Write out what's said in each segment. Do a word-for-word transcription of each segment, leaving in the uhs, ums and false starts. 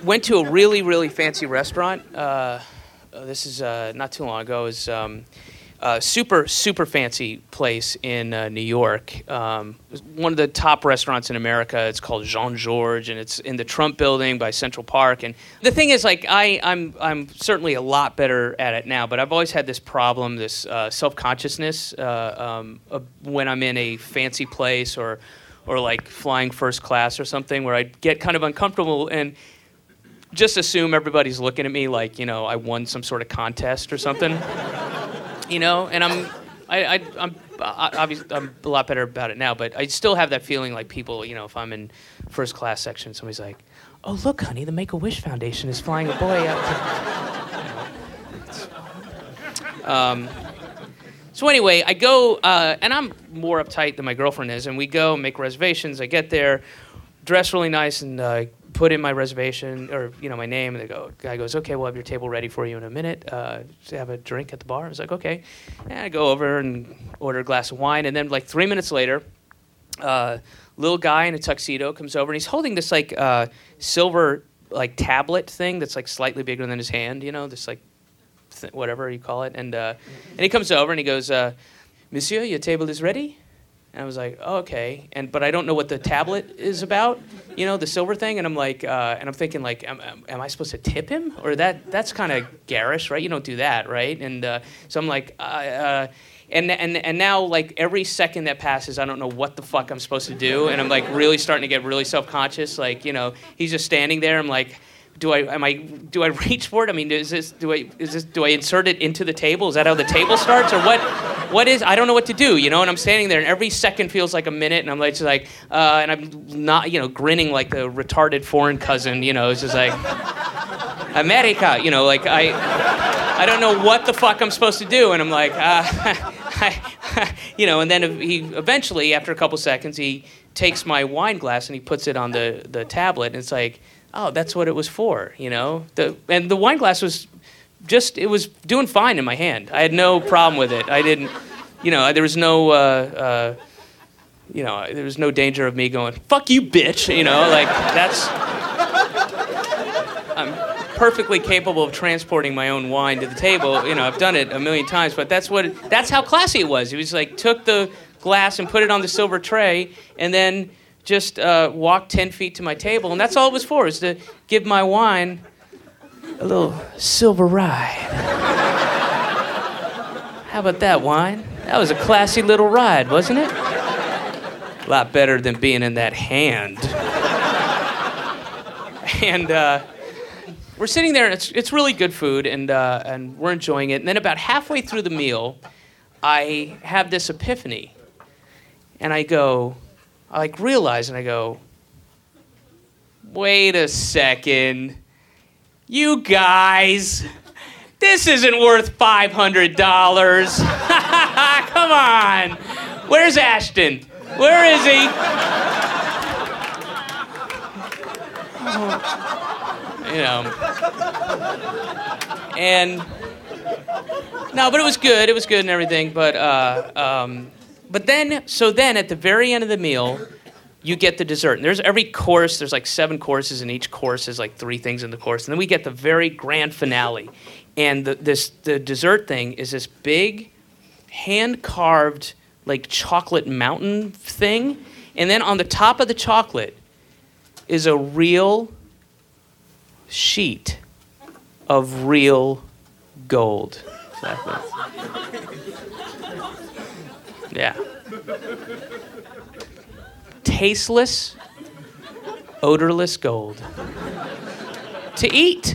went to a really, really fancy restaurant. Uh, this is uh, not too long ago. It was um, a super, super fancy place in uh, New York. Um, it was one of the top restaurants in America. It's called Jean Georges, and it's in the Trump Building by Central Park. And the thing is, like, I, I'm, I'm certainly a lot better at it now, but I've always had this problem, this uh, self-consciousness uh, um, uh, when I'm in a fancy place or, or like flying first class or something, where I get kind of uncomfortable and just assume everybody's looking at me like, you know, I won some sort of contest or something, you know. And I'm, I, I, I'm, obviously I'm a lot better about it now, but I still have that feeling like people, you know, if I'm in first class section, somebody's like, "Oh, look, honey, the Make-A-Wish Foundation is flying a boy out." To... um, so anyway, I go, uh, and I'm more uptight than my girlfriend is, and we go make reservations. I get there, dress really nice, and uh, put in my reservation, or, you know, my name, and the go, guy goes, "Okay, we'll have your table ready for you in a minute. Uh, have a drink at the bar." I was like, "Okay." And I go over and order a glass of wine, and then like three minutes later, uh, little guy in a tuxedo comes over, and he's holding this like uh, silver like tablet thing that's like slightly bigger than his hand, you know, this like th- whatever you call it, and uh, and he comes over and he goes, uh, "Monsieur, your table is ready." And I was like, oh, okay, and but I don't know what the tablet is about, you know, the silver thing. And I'm like, uh, and I'm thinking like, am, am I supposed to tip him, or that that's kind of garish, right? You don't do that, right? And uh, so I'm like, uh, uh, and and and now like every second that passes, I don't know what the fuck I'm supposed to do, and I'm like really starting to get really self-conscious. Like, you know, he's just standing there. I'm like, do I am I do I reach for it? I mean, is this do I is this do I insert it into the table? Is that how the table starts, or what? What is, I don't know what to do, you know, and I'm standing there, and every second feels like a minute, and I'm like, just like, uh, and I'm not, you know, grinning like the retarded foreign cousin, you know, it's just like, America, you know, like, I I don't know what the fuck I'm supposed to do, and I'm like, uh, I, you know, and then he, eventually, after a couple seconds, he takes my wine glass, and he puts it on the, the tablet, and it's like, oh, that's what it was for, you know, the and the wine glass was just, it was doing fine in my hand. I had no problem with it. I didn't, you know, there was no, uh, uh, you know, there was no danger of me going, "Fuck you, bitch," you know, like, that's, I'm perfectly capable of transporting my own wine to the table. You know, I've done it a million times, but that's what, it, that's how classy it was. He was like, took the glass and put it on the silver tray, and then just uh, walked ten feet to my table, and that's all it was for, is to give my wine a little silver ride. How about that, wine? That was a classy little ride, wasn't it? A lot better than being in that hand. And uh, we're sitting there, and it's it's really good food, and uh, and we're enjoying it. And then about halfway through the meal, I have this epiphany, and I go, I like realize, and I go, wait a second. You guys, this isn't worth five hundred dollars. Come on. Where's Ashton? Where is he? Oh, you know. And, no, but it was good. It was good and everything. But, uh, um, but then, so then at the very end of the meal, you get the dessert. And there's every course, there's like seven courses, and each course is like three things in the course. And then we get the very grand finale. And the, this the dessert thing is this big, hand-carved, like chocolate mountain thing. And then on the top of the chocolate is a real sheet of real gold. Exactly. Yeah. Tasteless, odorless gold to eat.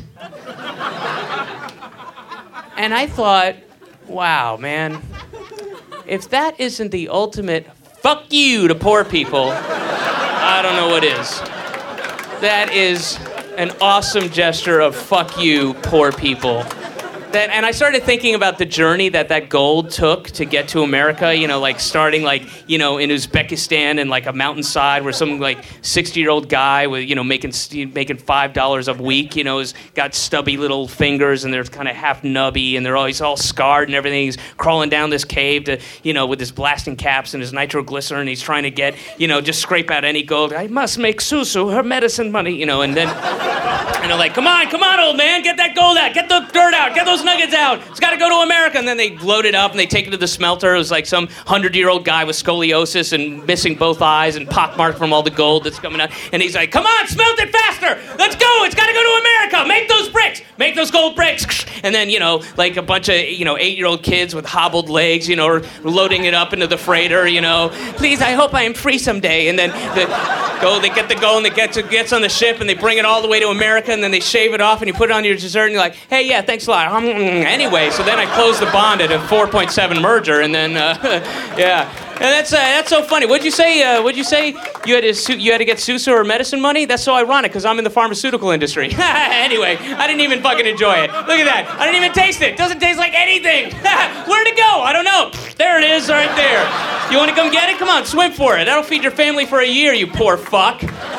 And I thought, wow, man, if that isn't the ultimate fuck you to poor people, I don't know what is. That is an awesome gesture of fuck you, poor people. that, and I started thinking about the journey that that gold took to get to America. You know, like starting like you know in Uzbekistan and like a mountainside where some like sixty-year-old guy with you know making making five dollars a week. You know, has got stubby little fingers and they're kind of half nubby and they're always all scarred and everything. He's crawling down this cave to you know with his blasting caps and his nitroglycerin. He's trying to get you know just scrape out any gold. I must make Susu her medicine money. You know, and then and they're like, come on, come on, old man, get that gold out, get the dirt out, get those nuggets out. It's got to go to America. And then they load it up and they take it to the smelter. It was like some hundred-year-old guy with scoliosis and missing both eyes and pockmarked from all the gold that's coming out. And he's like, come on, smelt it faster. Let's go. It's got to go to America. Make those bricks. Make those gold bricks. And then, you know, like a bunch of, you know, eight-year-old kids with hobbled legs, you know, are loading it up into the freighter, you know. Please, I hope I am free someday. And then the go, they get the gold and it gets, it gets on the ship and they bring it all the way to America and then they shave it off and you put it on your dessert and you're like, hey, yeah, thanks a lot. Um, anyway, so then I closed the bond at a four point seven merger and then, uh, yeah. And that's uh, that's so funny. What'd you say? Uh, what'd you say? You had to su- you had to get Susu or medicine money? That's so ironic because I'm in the pharmaceutical industry. Anyway, I didn't even fucking enjoy it. Look at that. I didn't even taste it. Doesn't taste like anything. Where'd it go? I don't know. There it is, right there. You want to come get it? Come on, swim for it. That'll feed your family for a year, you poor fuck.